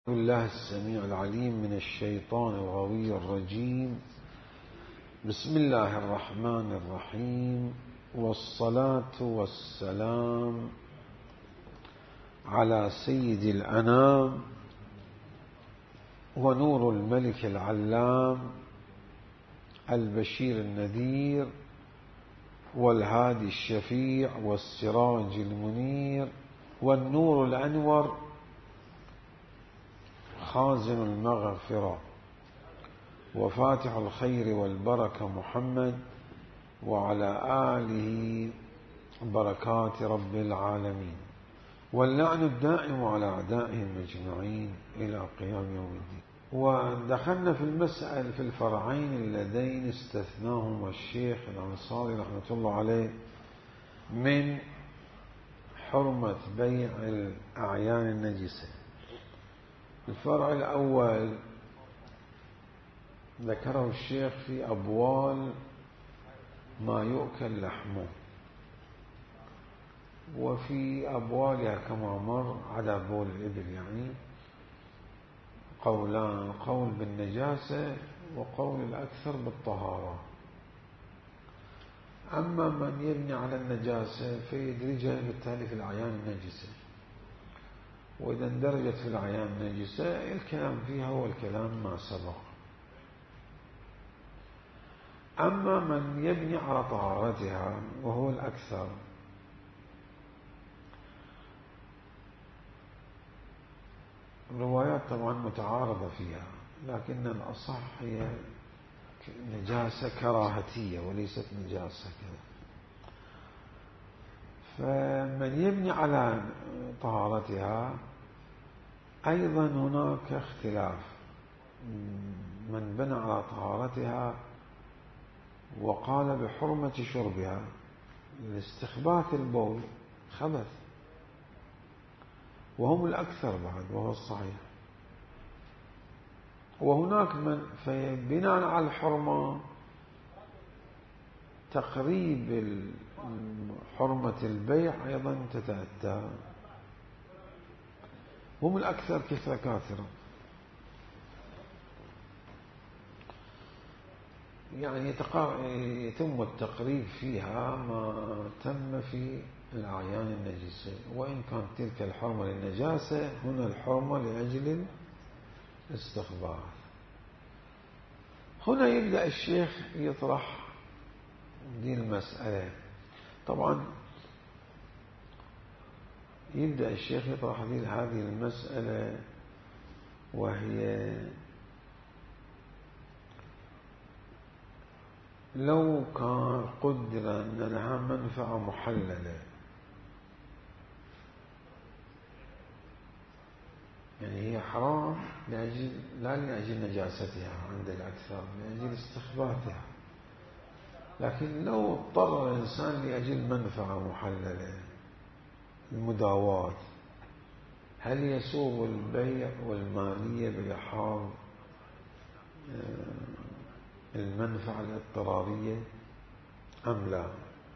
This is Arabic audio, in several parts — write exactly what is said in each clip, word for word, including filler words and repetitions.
بالله السميع العليم من الشيطان الغوي الرجيم. بسم الله الرحمن الرحيم، والصلاة والسلام على سيد الأنام ونور الملك العلام البشير النذير والهادي الشفيع والسراج المنير والنور الأنور خازن المغفرة وفاتح الخير والبركة محمد وعلى آله بركات رب العالمين، واللعن الدائم على أعدائهم أجمعين إلى قيام يوم الدين. ودخلنا في المسألة في الفرعين اللذين استثناهما الشيخ الأنصاري رحمة الله عليه من حرمة بيع الأعيان النجسة. الفرع الأول ذكره الشيخ في أبوال ما يؤكل لحمه، وفي أبوالها كما مر عدا بول الإبل يعني قولان، قول بالنجاسة وقول الأكثر بالطهارة. أما من يبني على النجاسة فيدرجها بالتالي في الأعيان النجسة، وإذا اندرجت في الأعيان النجسة الكلام فيها هو الكلام ما سبق. أما من يبني على طهارتها وهو الأكثر الروايات طبعا متعارضة فيها، لكن الأصح هي نجاسة كراهتية وليست نجاسة كذا. فمن يبني على طهارتها أيضا هناك اختلاف، من بنى على طهارتها وقال بحرمة شربها لاستخباث البول خبث، وهم الأكثر بعد وهو الصحيح. وهناك من بناء على الحرمة تقريب حرمة البيع أيضا تتأتى، هم الأكثر كثرة كاثرة، يعني يتم التقريب فيها ما تم في الأعيان النجسة، وإن كانت تلك الحرمة للنجاسة هنا الحرمة لأجل الاستخبار. هنا يبدأ الشيخ يطرح دي المسألة. طبعا يبدأ الشيخ يطرح هذه المسألة، وهي لو كان قدر أن لها منفعة محللة، يعني هي حرام لأجل لا لأجل نجاستها عند الأكثر، لأجل استخباتها، لكن لو اضطر الإنسان لأجل منفعة محللة المداواة، هل يسوغ البيع والمالية بلحاظ المنفعة الاضطرارية أم لا؟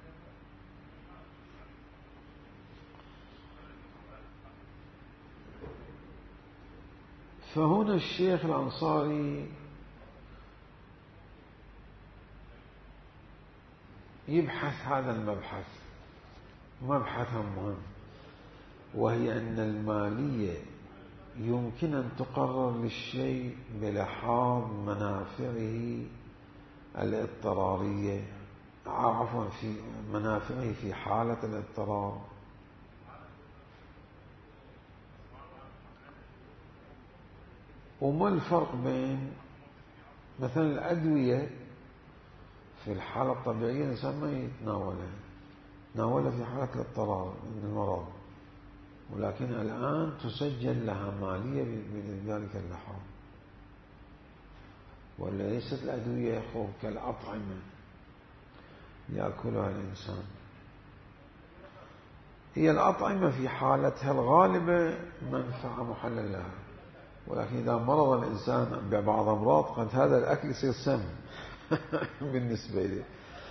فهنا الشيخ الأنصاري يبحث هذا المبحث مبحثا مهم، وهي أن المالية يمكن أن تقرر للشيء بلحاظ منافعه الاضطرارية، عفوا في منافعه في حالة الاضطرار. وما الفرق بين مثلا الأدوية في الحالة الطبيعية الإنسان ما يتناولها، تناولها في حالة الاضطرار من المرض، ولكن الآن تسجل لها مالية بذلك اللحاظ. وليست الأدوية خوف كالأطعمة يأكلها الإنسان، هي الأطعمة في حالتها الغالبة منفعة محلل لها، ولكن إذا مرض الإنسان ببعض أمراض قد هذا الأكل يصير سم بالنسبة لي.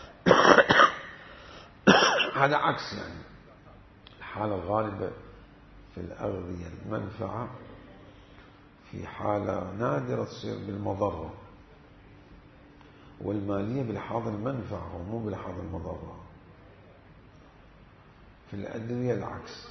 هذا عكس يعني الحالة الغالبة في الأغذية المنفعة في حالة نادرة تصير بالمضرة، والمالية بلحاظ المنفعة ومو بلحاظ المضرة. في الأدوية العكس.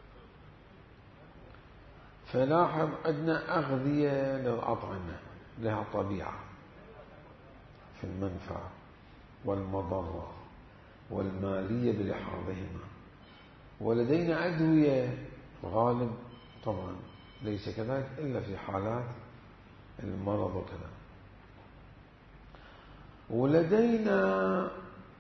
فلاحظ عندنا أغذية للأطعمة لها طبيعة في المنفعة والمضرة والمالية بلحاظهما، ولدينا أدوية غالب طبعا ليس كذلك إلا في حالات المرض وكذا. ولدينا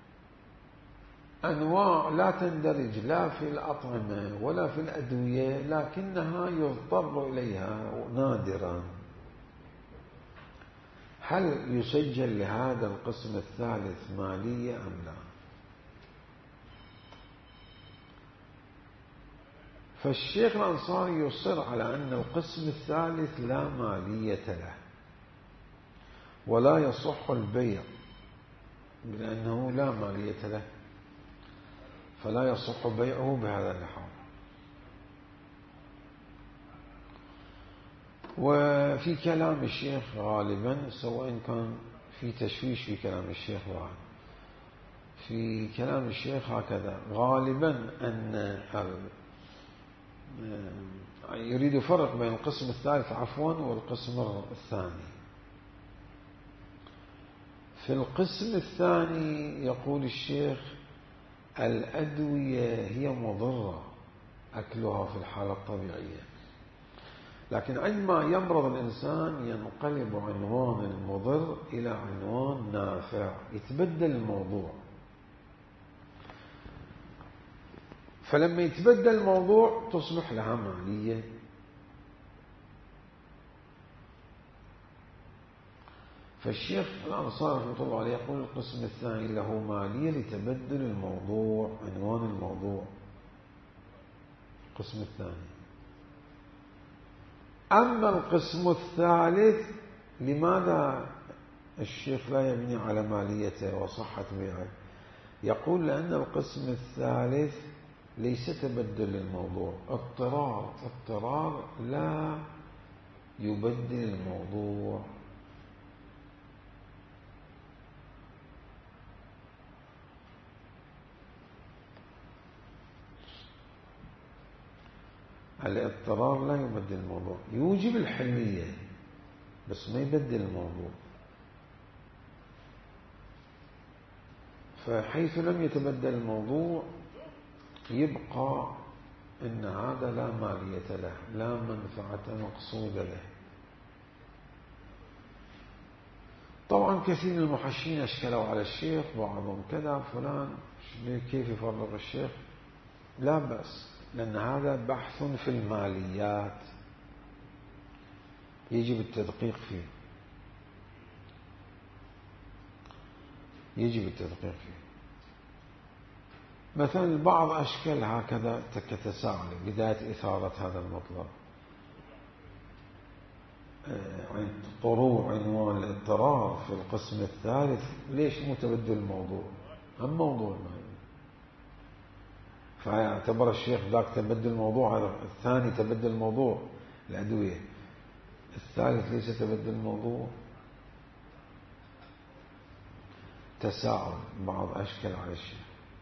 أنواع لا تندرج لا في الأطعمة ولا في الأدوية، لكنها يضطر إليها نادرا. هل يسجل لهذا القسم الثالث مالية أم لا؟ فالشيخ الأنصاري يصر على أن القسم الثالث لا مالية له ولا يصح البيع، لأنه لا مالية له فلا يصح بيعه بهذا اللحاظ. وفي كلام الشيخ غالبا، سواء كان في تشويش في كلام الشيخ واحد، في كلام الشيخ هكذا غالبا أن يريد يفرق بين القسم الثالث عفوا والقسم الثاني. في القسم الثاني يقول الشيخ الأدوية هي مضرة أكلها في الحالة الطبيعية، لكن عندما يمرض الإنسان ينقلب عنوان المضر إلى عنوان نافع، يتبدل الموضوع. فلما يتبدل الموضوع تصبح لها مالية. فالشيخ الأنصاري رحمه الله عليه يقول القسم الثاني له مالية لتبدل الموضوع، عنوان الموضوع القسم الثاني. أما القسم الثالث لماذا الشيخ لا يبني على ماليته وصحة بيعه؟ يقول لأن القسم الثالث ليس تبدل الموضوع، اضطرار، اضطرار لا يبدل الموضوع. الاضطرار لا يبدل الموضوع، يوجب الحلية بس ما يبدل الموضوع. فحيث لم يتبدل الموضوع يبقى إن هذا لا مالية له، لا منفعة مقصودة له. طبعا كثير من المحشين أشكلوا على الشيخ، بعضهم كذا فلان كيف يفرق الشيخ؟ لا بأس، لأن هذا بحث في الماليات يجب التدقيق فيه، يجب التدقيق فيه. مثلا البعض أشكال هكذا كتساؤل بداية إثارة هذا المطلب، طروع عنوان الاضطرار في القسم الثالث، ليش متبدل الموضوع؟ هم موضوع مهم. فاعتبر الشيخ ذاك تبدل الموضوع، هذا الثاني تبدل الموضوع الأدوية، الثالث ليس تبدل الموضوع. تساؤل بعض أشكال على الشيخ.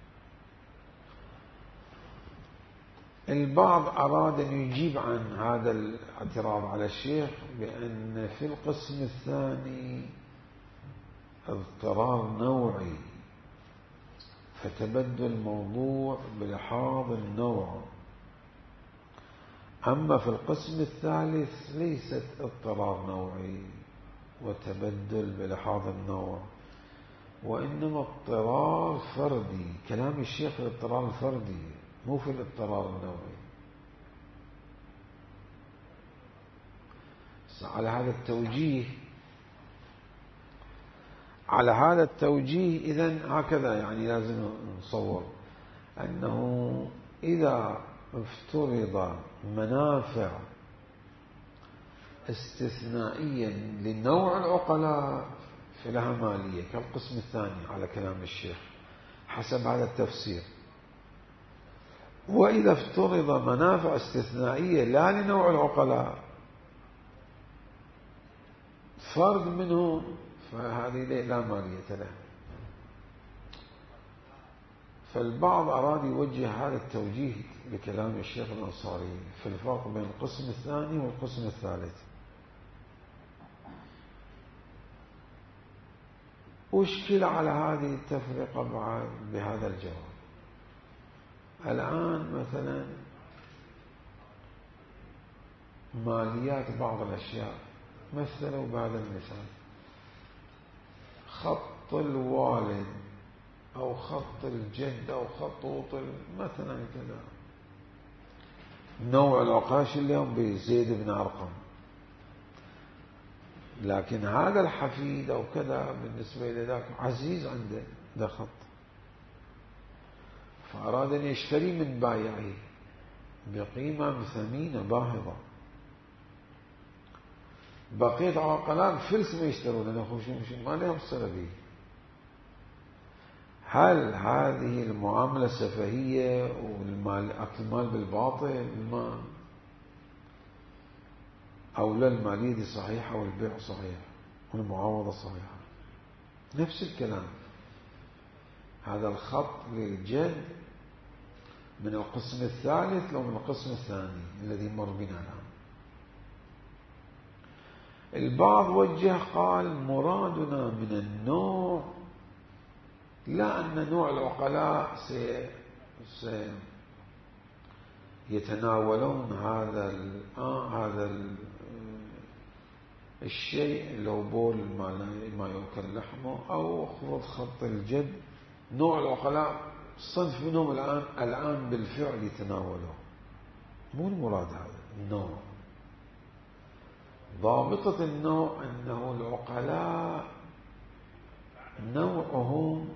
البعض أراد أن يجيب عن هذا الاعتراض على الشيخ بأن في القسم الثاني اضطرار نوعي، فتبدل الموضوع بلحاظ النوع. أما في القسم الثالث ليست اضطرار نوعي وتبدل بلحاظ النوع، وإنما اضطرار فردي. كلام الشيخ في الاضطرار الفردي مو في الاضطرار النوعي. على هذا التوجيه على هذا التوجيه إذن هكذا يعني لازم نصور أنه إذا افترض منافع استثنائيا لنوع العقلاء فلها مالية كالقسم الثاني على كلام الشيخ حسب هذا التفسير. وإذا افترض منافع استثنائية لا لنوع العقلاء فرد منهم فهذه لا مالية له. فالبعض أراد يوجه هذا التوجيه بكلام الشيخ الأنصاري في الفرق بين القسم الثاني والقسم الثالث. أشكل على هذه التفرقة بعد بهذا الجواب. الآن مثلا ماليات بعض الأشياء مثلوا بهذا المثال: خط الوالد أو خط الجد أو خطوط مثلا كذا، نوع العقاش اليوم بزيد بن أرقم، لكن هذا الحفيد أو كذا بالنسبة لذاك عزيز عنده ده خط، فأراد أن يشتري من بائعه بقيمة ثمينة باهظة. بقيت عقلاء فلس ما يشترون لأنه خوشون ما لهم السلبية. هل هذه المعاملة سفهية والمال أكل المال بالباطل المال، أو لا المالية دي صحيحة والبيع صحيح والمعاوضة صحيحة؟ نفس الكلام. هذا الخط للجد من القسم الثالث لو من القسم الثاني الذي مر بنا الآن. البعض وجه قال مرادنا من النوع لا أن نوع العقلاء سيتناولون هذا هذا الشيء لو بول ما يؤكل لحمه أو خفض خط الجد. نوع العقلاء صنف منهم الآن الآن بالفعل يتناوله. مو المراد هذا النوع. ضابطة النوع أنه العقلاء نوعهم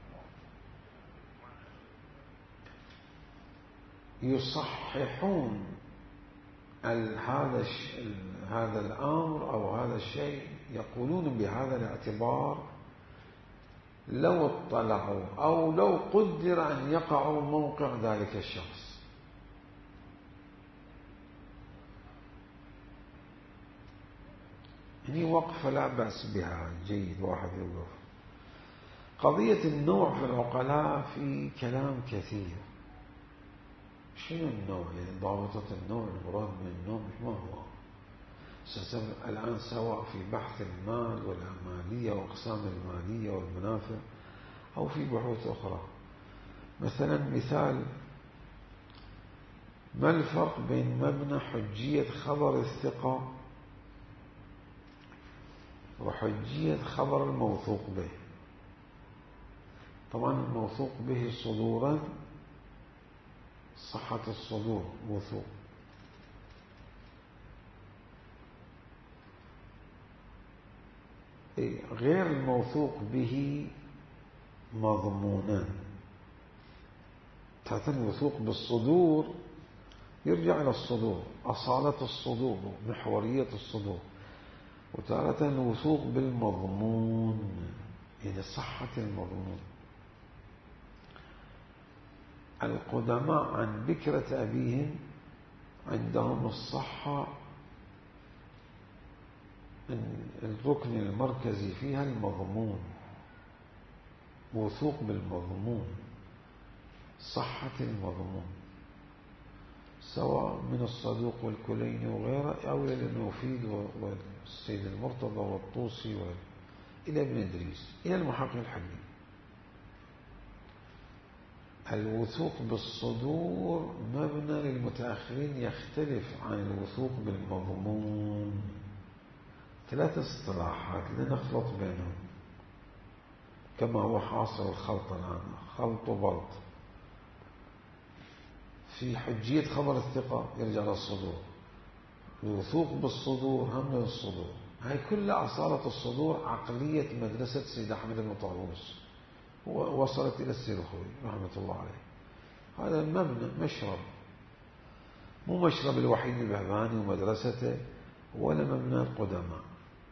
يصححون هذا هذا الأمر أو هذا الشيء، يقولون بهذا الاعتبار لو اطلعوا أو لو قدر أن يقعوا موقع ذلك الشخص. هي وقفة لا بأس بها، جيد واحد يوقف. قضية النوع في العقلاء في كلام كثير. شنو النوع؟ يعني ضابطة النوع، المراد من النوع ما هو؟ الآن سواء في بحث المال والمالية وأقسام المالية والمنافع أو في بحوث أخرى. مثلا مثال: ما الفرق بين مبنى حجية خبر الثقة وحجية خبر الموثوق به؟ طبعا الموثوق به صدورا صحة الصدور وثوق، غير الموثوق به مضمونا. تحت الوثوق بالصدور يرجع إلى الصدور، أصالة الصدور محورية الصدور، وتارة الوثوق بالمضمون يعني صحة المضمون. القدماء عن بكرة أبيهم عندهم الصحة الركن المركزي فيها المضمون، وثوق بالمضمون، صحة المضمون، سواء من الصدوق والكليني وغيره أو للمفيد والسيد المرتضى والطوسي إلى ابن إدريس إلى المحقق الحبيب. الوثوق بالصدور مبنى للمتأخرين يختلف عن الوثوق بالمضمون. ثلاثة اصطلاحات لنخلط بينهم كما هو حاصل الخلط الآن، خلط وبلط. في حجية خبر الثقة يرجع للصدور، الوثوق بالصدور هم للصدور. هاي كلها أصالة الصدور عقلية مدرسة سيد أحمد بن طاووس ووصلت إلى السيرخوي رحمة الله عليه. هذا المبنى مشرب، مو مشرب الوحيد البهباني ومدرسته ولا مبنى القدماء.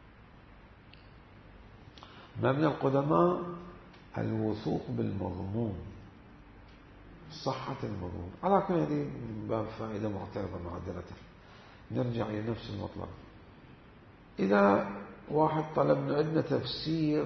مبنى القدماء الوثوق بالمضمون، صحة المضمون. على كل هذه باب فائدة معترضة معدلة، نرجع إلى نفس المطلب. إذا واحد طلبنا عندنا تفسير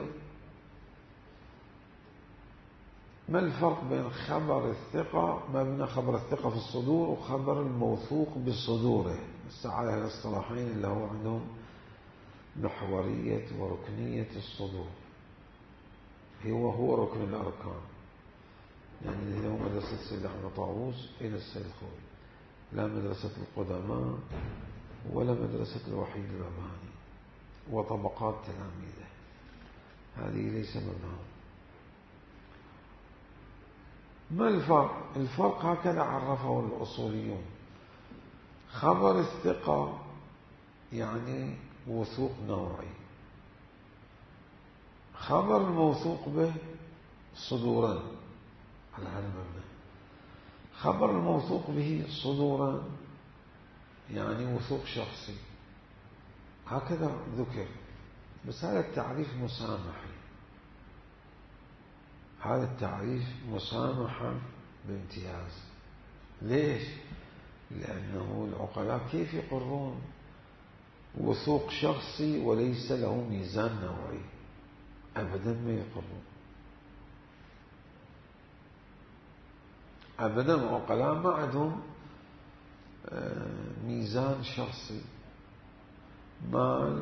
ما الفرق بين خبر الثقة ما بين خبر الثقة في الصدور وخبر الموثوق بصدوره. على الاصطلاحين اللي هو عندهم محورية وركنية الصدور. هو هو ركن الأركان، يعني اللي هو مدرسة السيد أحمد طاووس إلى السيد الخوئي، لا مدرسة القدماء ولا مدرسة الوحيد الرباني وطبقات تلاميذه، هذه ليس مذهب. ما الفرق؟ الفرق هكذا عرفه الأصوليون: خبر الثقة يعني وثوق نوعي، خبر الموثوق به صدورا على هذا المبنى، خبر الموثوق به صدورا يعني وثوق شخصي، هكذا ذكر. بس هذا التعريف مسامحي، هذا التعريف مسامحا بامتياز. ليش؟ لأنه العقلاء كيف يقرون وثوق شخصي وليس له ميزان نوعي؟ أبدا ما يقرون، أبدا. العقلاء ما عندهم ميزان شخصي مع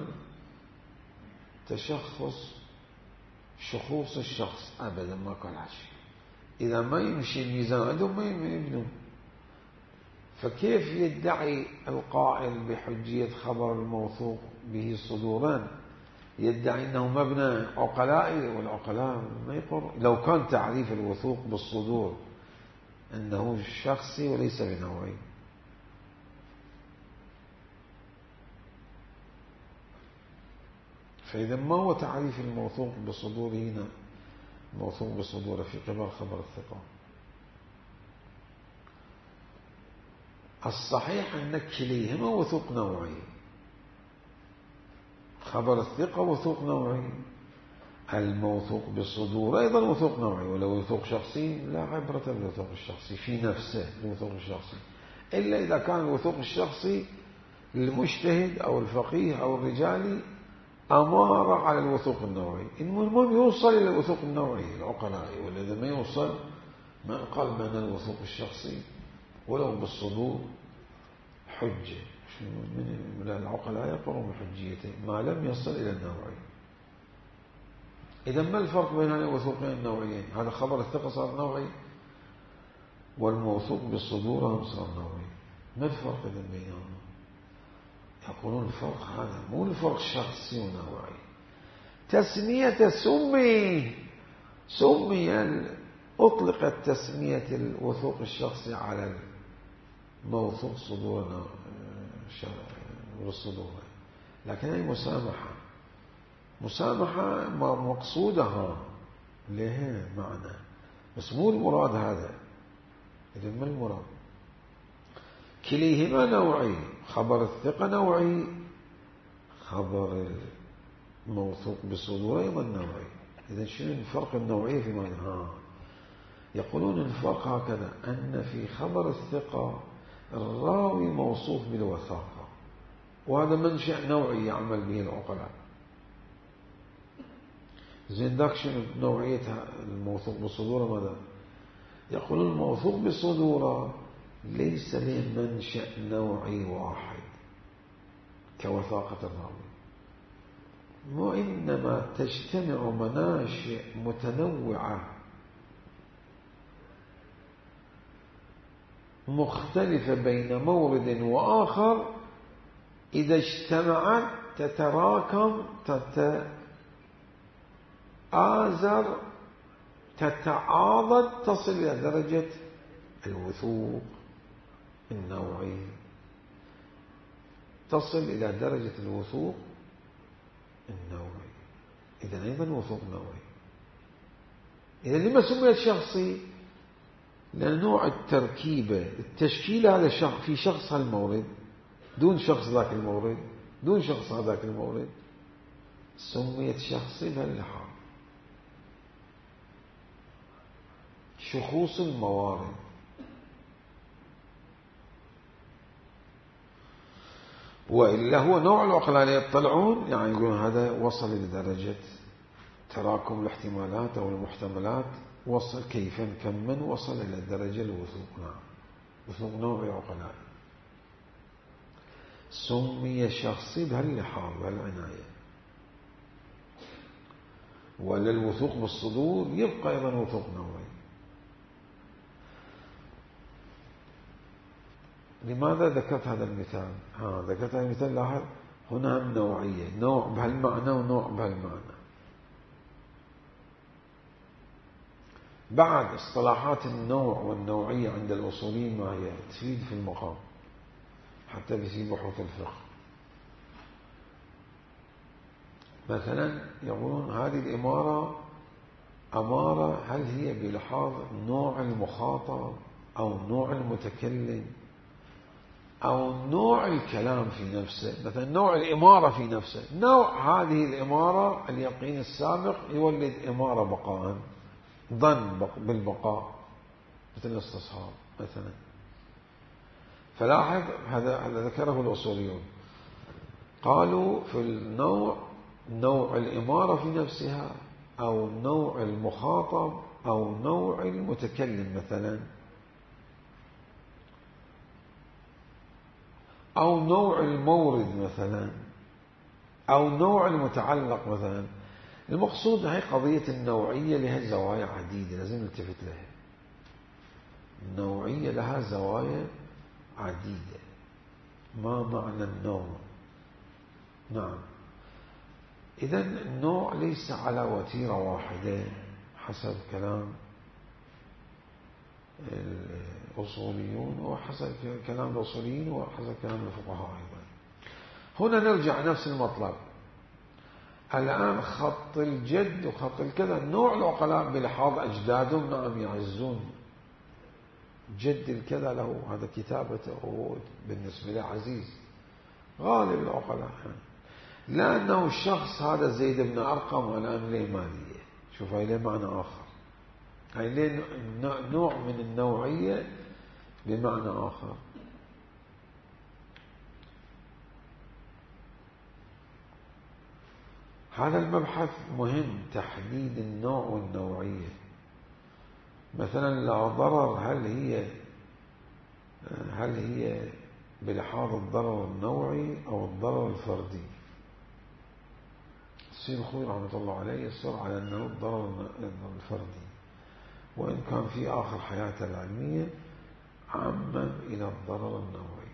تشخص شخوص الشخص، أبدا ما كان شيء. إذا ما يمشي الميزان عندهم ما يبنون. فكيف يدعي القائل بحجية خبر الموثوق به صدوران يدعي أنه مبنى عقلائي؟ والعقلاء ما يقر. لو كان تعريف الوثوق بالصدور أنه شخصي وليس بنوعي، فإذا ما هو تعريف الموثوق بصدوره هنا؟ الموثوق بصدوره في قبل خبر الثقة. الصحيح أن كليهما وثوق نوعي، خبر الثقة وثوق نوعي، الموثوق بالصدور أيضا وثوق نوعي. ولو وثوق شخصي لا عبرة بالوثوق الشخصي في نفسه، الوثوق الشخصي، إلا إذا كان الوثوق الشخصي للمجتهد أو الفقيه أو الرجالي أمارة على الوثوق النوعي. المهم يوصل إلى الوثوق النوعي العقلائي، وإذا ما يوصل ما قال بأن الوثوق الشخصي ولو بالصدور حجة. من العقلاء يقرون بحجيته ما لم يصل إلى النوعي. إذا ما الفرق بين هذين الوثوقين النوعيين؟ هذا خبر الثقة صار نوعي والموثوق بالصدور هم صار نوعي. ما الفرق إذن بينهم؟ يقولون الفرق هذا مو الفرق شخصي ونوعي. تسمية سمي سمي أطلقت تسمية الوثوق الشخصي على الموثوق صدورنا والصدور، لكن هي مسامحة مسامحة مقصودها لها معنى، بس مو المراد هذا. إذن ما المراد؟ كليهما نوعي، خبر الثقة نوعي، خبر الموثوق بصدور أيضا نوعي. إذن شنو الفرق النوعي في معنى؟ ها يقولون الفرق هكذا: أن في خبر الثقة الراوي موصوف بالوثاقة، وهذا منشأ نوعي يعمل به العقلاء. زين ذاك شنو نوعية الموثوق بالصدور؟ ماذا يقولون؟ الموثوق بالصدور ليس له منشأ نوعي واحد كوثاقة الراوي، وإنما تجتمع مناشئ متنوعة مختلفة بين مورد وآخر، إذا اجتمعت تتراكم تتآزر تتعاضد تصل إلى درجة الوثوق النوعي، تصل إلى درجة الوثوق النوعي. إذن أيضا وثوق نوعي. إذن لما سميت شخصي؟ لأن نوع التركيبة التشكيل هذا شخص في شخص هالمورد دون شخص ذاك المورد دون شخص هذاك المورد، سميت شخصي بهاللحاظ. شخوص الموارد. وإلا هو نوع العقلاء اللي يطلعون يعني يقولون هذا وصل لدرجة تراكم الاحتمالات أو المحتملات، وصل كيفا كمن وصل إلى درجة الوثوق. نعم، وثوق نوع عقلاء سمي شخصي بهاللحاظ بهالعناية. ولا الوثوق بالصدور يبقى أيضا وثوق نوعي. لماذا ذكرت هذا المثال؟ ها ذكرت هذا المثال. لاحظ هنا النوعية، نوع بهالمعنى ونوع بهالمعنى. بعد اصطلاحات النوع والنوعية عند الأصوليين ما هي تفيد في المقام حتى في بحوث الفقه. مثلا يقولون هذه الإمارة أمارة، هل هي بلحاظ نوع المخاطب أو نوع المتكلم أو نوع الكلام في نفسه؟ مثلا نوع الإمارة في نفسه، نوع هذه الإمارة اليقين السابق يولد إمارة بقاء، ظن بالبقاء مثل الاستصحاب مثلا. فلاحظ هذا هذا ذكره الأصوليون، قالوا في النوع نوع الإمارة في نفسها أو نوع المخاطب أو نوع المتكلم مثلا، أو نوع المورد مثلا، أو نوع المتعلق مثلا. المقصود هي قضية النوعية لها زوايا عديدة لازم نلتفت لها. النوعية لها زوايا عديدة. ما معنى النوع؟ نعم، إذن النوع ليس على وتيرة واحدة حسب كلام الأصوليون وحسب كلام الأصوليين وحسب كلام الفقهاء أيضا. هنا نرجع نفس المطلب. الآن خط الجد وخط الكذا نوع العقلاء بلحاظ أجدادهم نعم يعزون جد الكذا له هذا كتابته بالنسبة له عزيز غالب العقلاء، لأنه الشخص هذا زيد بن أرقم والآن ليه مالية. شوف هاي ليه معنى آخر، هاي ليه نوع من النوعية بمعنى آخر. هذا المبحث مهم، تحديد النوع والنوعية. مثلا لا ضرر هل هي هل هي بلحاظ الضرر النوعي أو الضرر الفردي؟ السيد الخوي رحمة الله عليه يصر على أنه الضرر الفردي، وإن كان في آخر حياته العلمية عمم إلى الضرر النوعي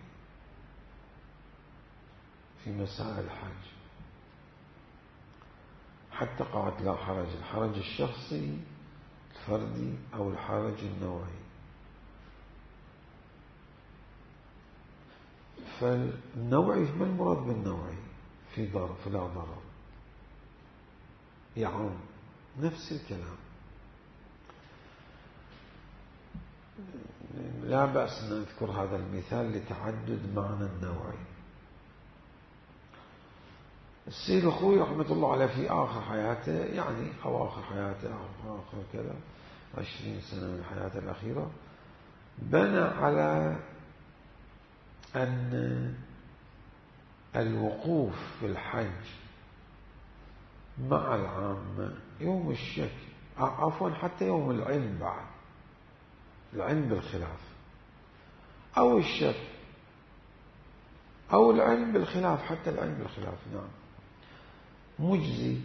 في مسائل الحج، حتى قالت لا حرج، الحرج الشخصي الفردي أو الحرج النوعي. فالنوعي ما المراد بالنوعي؟ في ضرر في لا ضرر يعم نفس الكلام. لا بأس أن نذكر هذا المثال لتعدد معنى النوعي. السيد الخوي رحمة الله عليه في آخر حياته يعني أو آخر حياته أو آخر كذا عشرين سنة من حياته الأخيرة بنى على أن الوقوف في الحج مع العامة يوم الشك، عفوا حتى يوم العلم، بعد العلم بالخلاف أو الشك أو العلم بالخلاف، حتى العلم بالخلاف نعم مجزي.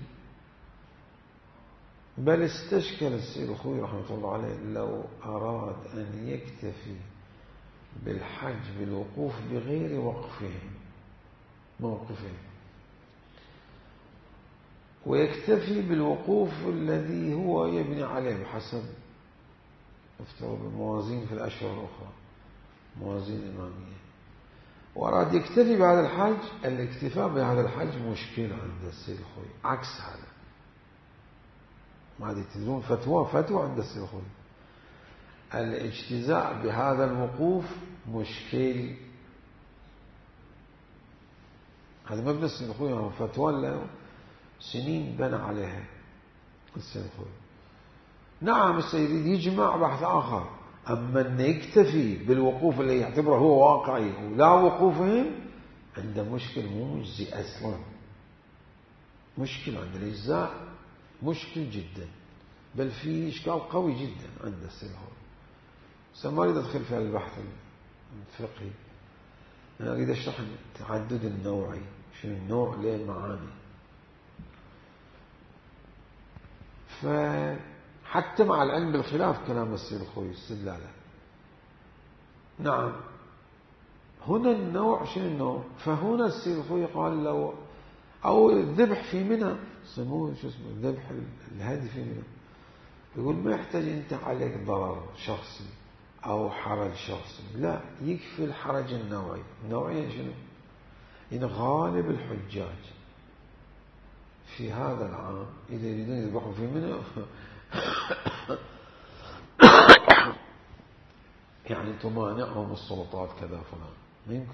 بل استشكل السيد الخوي رحمة الله عليه لو أراد أن يكتفي بالحج بالوقوف بغير وقفهم موقفهم ويكتفي بالوقوف الذي هو يبني عليه بحسب افترض الموازين في الأشهر الأخرى موازين إمامية، وأراد يكتفي بهذا الحج، الاكتفاء بهذا الحج مشكلة عند السيد الخوي. عكس هذا ما تدرون فتوى فتوى عند السيد الخوي الاجتزاء بهذا الوقوف مشكل. هذا مبنى السيد الخوي فتوى له سنين بنى عليها السيد الخوي. نعم السيد يجمع بحث آخر، أما أن يكتفي بالوقوف اللي يعتبره هو واقعي ولا وقوفهم عنده مشكل مو مجزي أصلا، مشكل عند الإجزاء مشكل جدا، بل في إشكال قوي جدا عند السيد الخوئي. ما أريد أدخل في البحث الفقهي، أنا أريد أشرح التعدد النوعي، شنو النوع له معاني. فحتى مع العلم بالخلاف كلام السيد الخوئي استدلاله. نعم هنا النوع شنو النوع؟ فهنا السيد الخوئي قال لو أو الذبح في منى، سموه شو اسمه الذبح الهادي في منى، يقول ما يحتاج أنت عليك ضرر شخصي أو حرج شخصي، لا يكفي الحرج النوعي. النوعية شنو؟ إن غالب الحجاج في هذا العام إذا يريدون يذبحوا في منى يعني تمانعهم السلطات كذا فلان، ما يمكن.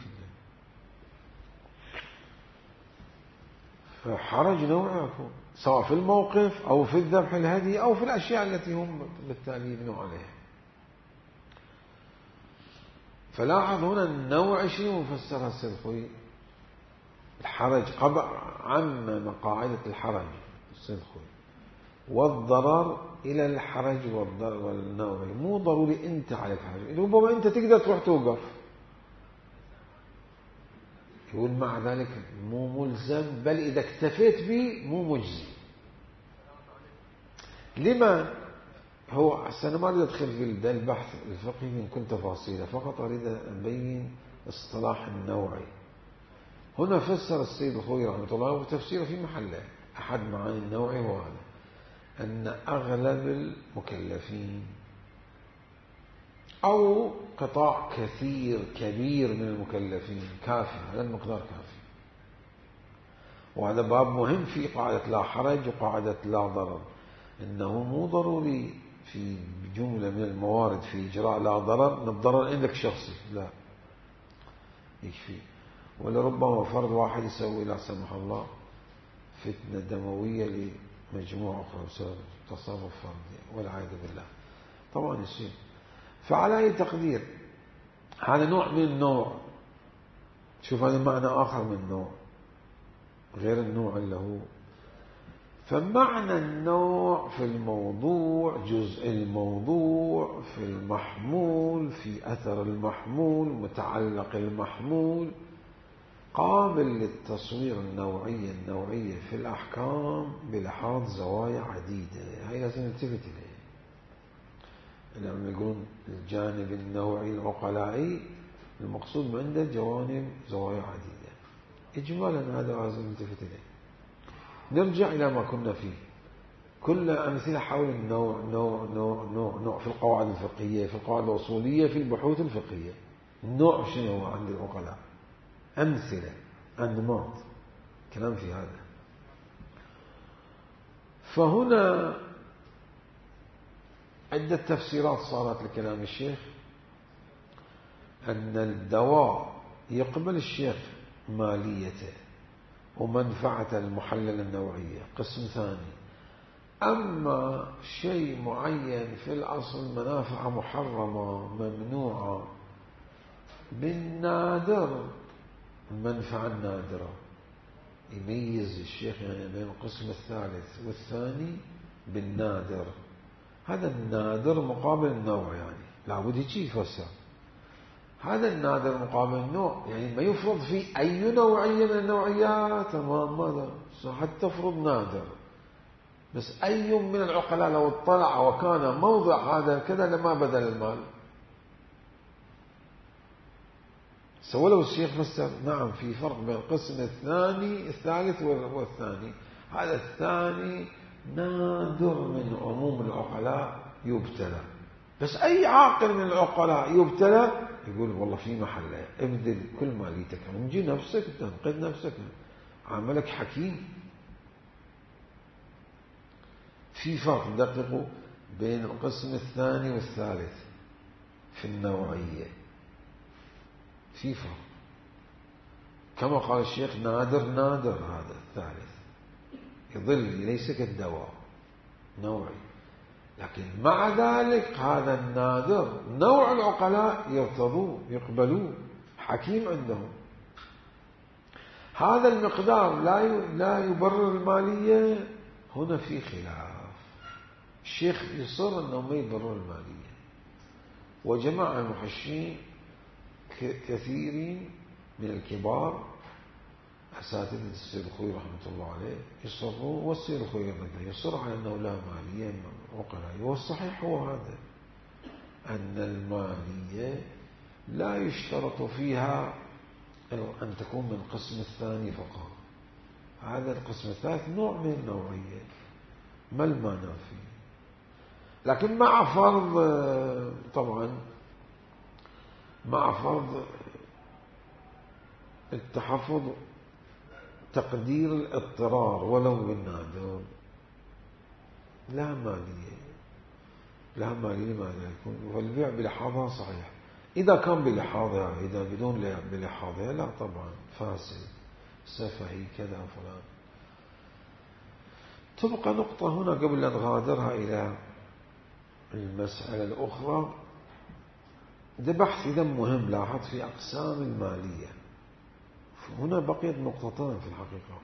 فحرج نوعي يكون سواء في الموقف أو في الذبح الهدي أو في الأشياء التي هم بالتالي يبنوا عليها. فلاحظ هنا النوع شيء مفسرها السيد الخوئي الحرج قبع عم قاعدة الحرج السيد الخوئي والضرر إلى الحرج والضرر والنوع، مو ضروري أنت عليك حرج، ربما أنت تقدر تروح توقف، يقول مع ذلك مو ملزم، بل إذا اكتفيت به مو مجزي. لما هو أنا ما أريد أدخل في البحث الفقهي من كل تفاصيله، فقط أريد أبين اصطلاح النوعي. هنا فسر السيد الخوئي رحمه الله وتفسيره في محله. أحد معاني النوعي هو هذا، أن أغلب المكلفين أو قطاع كثير كبير من المكلفين كافي، هذا المقدار كافي. وهذا باب مهم في قاعدة لا حرج وقاعدة لا ضرر، إنه مو ضروري في جملة من الموارد في إجراء لا ضرر أن الضرر عندك شخصي، لا يكفي. ولربما فرد واحد يسوي لا سمح الله فتنة دموية لمجموعة أخرى بسبب تصرف فردي والعياذ بالله، طبعا يصير. فعلى أي تقدير هذا نوع من النوع. شوف هذا معنى آخر من النوع غير النوع اللي هو. فمعنى النوع في الموضوع، جزء الموضوع، في المحمول، في أثر المحمول، متعلق المحمول، قابل للتصوير النوعية النوعية في الأحكام بلحاظ زوايا عديدة. هاي لازم نلتفت إليه. لما يقولون الجانب النوعي العقلائي المقصود عنده جوانب زوايا عديدة. إجمالا هذا لازم نلتفت إليه. نرجع إلى ما كنا فيه. كل أمثلة حول النوع نوع نوع نوع نوع في القواعد الفقهية، في القواعد الأصولية، في البحوث الفقهية. النوع شنو هو عند العقلاء؟ أمثلة، أنماط، كلام في هذا. فهنا عدة تفسيرات صارت لكلام الشيخ، أن الدواء يقبل الشيخ ماليته ومنفعة المحلل النوعية قسم ثاني. أما شيء معين في الأصل منافع محرمة ممنوعة بالنادر، المنفعة النادرة، يميز الشيخ يعني بين القسم الثالث والثاني بالنادر. هذا النادر مقابل النوع، يعني لابد يجي يفسر. هذا النادر مقابل النوع، يعني ما يفرض فيه أي نوعية من النوعيات. تمام، ماذا حتى تفرض نادر، بس أي من العقلاء لو اطلع وكان موضع هذا كذا لما بدل المال. سوى له الشيخ فسر نعم في فرق بين القسم الثاني الثالث والثاني. هذا الثاني نادر من عموم العقلاء يبتلى، بس أي عاقل من العقلاء يبتلى يقول والله في محله، ابذل كل ماليتك، انجي نفسك، تنقذ نفسك، عملك حكيم. في فرق دقيق بين القسم الثاني والثالث في النوعية، في فرق. كما قال الشيخ نادر نادر هذا الثالث يظل ليس كالدواء نوعي، لكن مع ذلك هذا النادر نوع العقلاء يرتضوه يقبلوه، حكيم عندهم. هذا المقدار لا لا يبرر المالية. هنا في خلاف. الشيخ يصر أنه ما يبرر المالية، وجماعة المحشين كثيرين من الكبار أساتذة السيد الخوي رحمة الله عليه يصروا، والسيد الخوي يصر على أنه لا مالية وقلائية. والصحيح هو هذا، أن المالية لا يشترط فيها أن تكون من القسم الثاني فقط. هذا القسم الثالث نوع من النوعية، ما المانع فيه، لكن مع فرض طبعا مع فرض التحفظ تقدير الاضطرار ولو بالنادر. لا مالية لا مالية ما لا يكون. والبيع بلحاظها صحيح. إذا كان بلحاظها، إذا بدون بلحاظها لا طبعا فاسد سفهي كذا فلان. تبقى نقطة هنا قبل أن نغادرها إلى المسألة الأخرى. ده بحث إذا مهم لاحظ في أقسام المالية. هنا بقيت نقطتان في الحقيقة.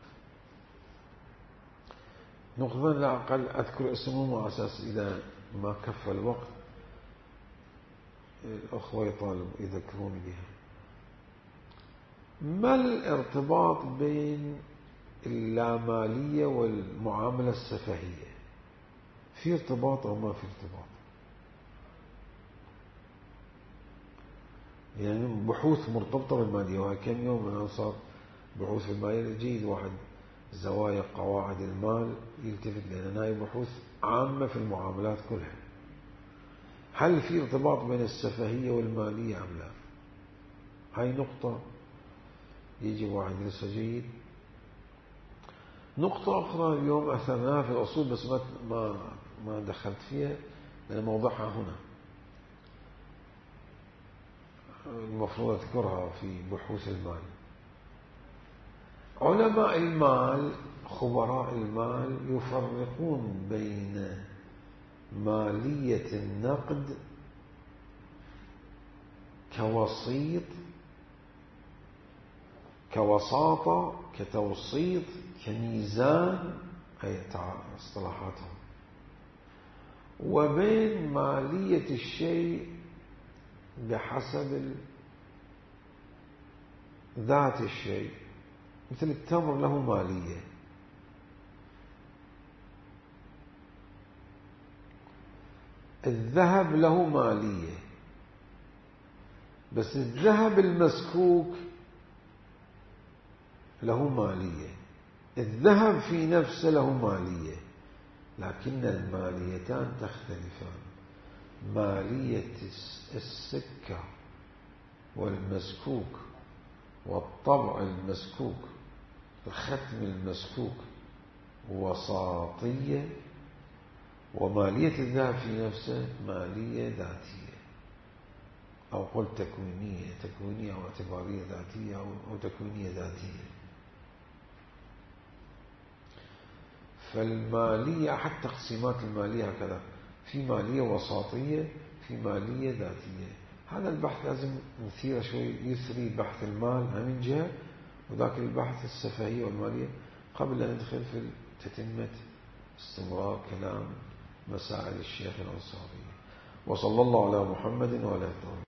نقطتان لا أقل أذكر اسمهم على أساس إذا ما كفى الوقت الأخوة يطالب يذكرون بها. ما الارتباط بين اللامالية والمعاملة السفهية؟ في ارتباط أو ما في ارتباط؟ يعني بحوث مرتبطة بالمالية، وهي كم يوم من صار بحوث في المالية جيد واحد زوايا قواعد المال يلتفت لأن هاي بحوث عامة في المعاملات كلها. هل في ارتباط بين السفهية والمالية أم لا؟ هاي نقطة يجي واحد لسه جيد. نقطة أخرى اليوم أثرناها في الأصول بس ما ما دخلت فيها لأن موضوعها هنا المفروض أذكرها في بحوث المال. علماء المال خبراء المال يفرقون بين مالية النقد كوسيط كوساطة كتوسيط كميزان، هي اصطلاحاتهم، وبين مالية الشيء بحسب ذات الشيء. مثل التمر له مالية، الذهب له مالية، بس الذهب المسكوك له مالية. الذهب في نفسه له مالية، لكن الماليتان تختلفان. مالية السكة والمسكوك والطبع المسكوك الختم المسكوك وساطية، ومالية الذهب في نفسه مالية ذاتية، أو قل تكوينية تكوينية أو اعتبارية ذاتية أو تكوينية ذاتية. فالمالية حتى تقسيمات المالية هكذا، في مالية وساطية في مالية ذاتية. هذا البحث لازم نثير شوي، يثري بحث المال من جهة، وذاك البحث السفهية والمالية قبل أن ندخل في تتمة استمرار كلام مسائل الشيخ الأنصاري. وصلى الله على محمد وعلى آله.